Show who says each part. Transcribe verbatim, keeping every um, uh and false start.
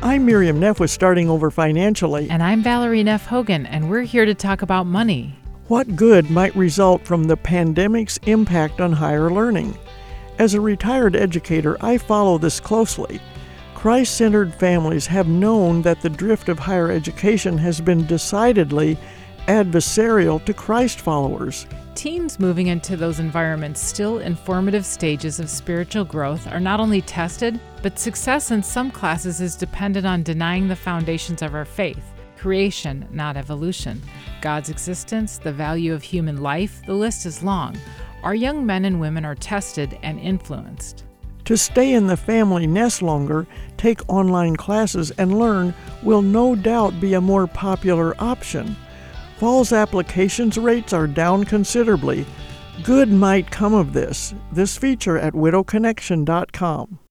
Speaker 1: I'm Miriam Neff with Starting Over Financially.
Speaker 2: And I'm Valerie Neff Hogan, and we're here to talk about money.
Speaker 1: What good might result from the pandemic's impact on higher learning? As a retired educator, I follow this closely. Christ-centered families have known that the drift of higher education has been decidedly adversarial to Christ followers.
Speaker 2: Teens moving into those environments still in formative stages of spiritual growth are not only tested, but success in some classes is dependent on denying the foundations of our faith. Creation, not evolution. God's existence, the value of human life, the list is long. Our young men and women are tested and influenced.
Speaker 1: To stay in the family nest longer, take online classes and learn will no doubt be a more popular option. Fall's applications rates are down considerably. Good might come of this. This feature at widow connection dot com.